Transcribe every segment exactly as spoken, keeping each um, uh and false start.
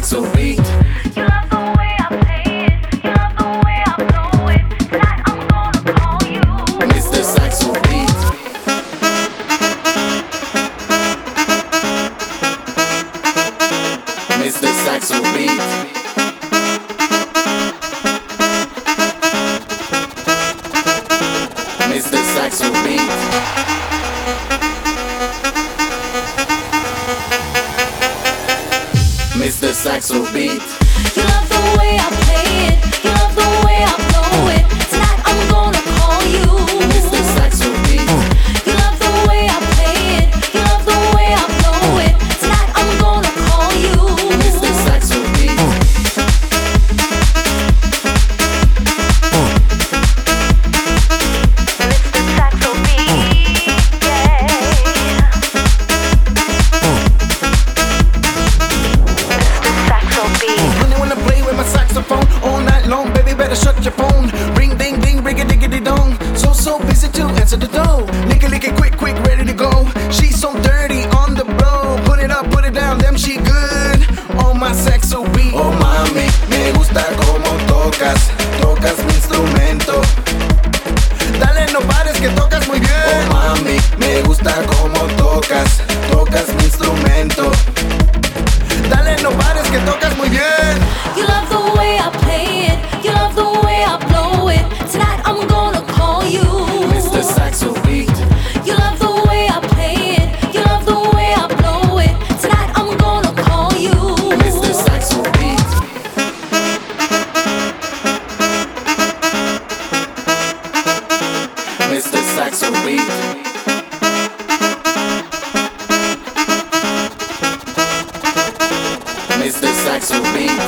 Saxo beat. You love the way I play it. You love the way I blow it. Tonight I'm gonna call you Mister Saxo beat. Mister Saxo beat. Mister Saxo beat. Mister Saxo beat. You love the way I play it. You love the way I blow it. Tonight I'm gonna call you Mister Saxo beat. You love the way I play it. You love the way I blow it. Tonight I'm gonna call you Mister Saxo beat. Mister Saxo beat, yeah. Mister Saxo beat. When they wanna play with my saxophone all night long, baby, better shut your phone. Ring, ding, ding, ring a diggity dong. So, so busy to answer the door. Lick it, lick it, quick, quick, ready to go. She's so dirty on the blow. Put it up, put it down, them she good. On my saxo beat. Oh mami, me gusta como tocas, tocas mi instrumento. Dale, no pares que tocas muy bien. Oh mami, me gusta como tocas, tocas mi instrumento. Dale, no pares que tocas muy bien. You love the way I play it. You love the way I blow it. Tonight I'm gonna call you Mister Saxo beat. You love the way I play it. You love the way I blow it. Tonight I'm gonna call you Mister Saxo beat. Mister Saxo beat. Mister Saxo beat.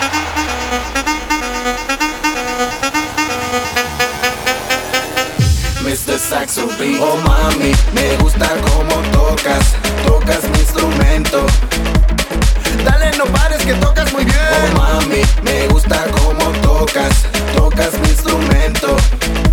Mister Saxo beat. Oh mami, me gusta como tocas, tocas mi instrumento. Dale, no pares que tocas muy bien. Oh mami, me gusta como tocas, tocas mi instrumento.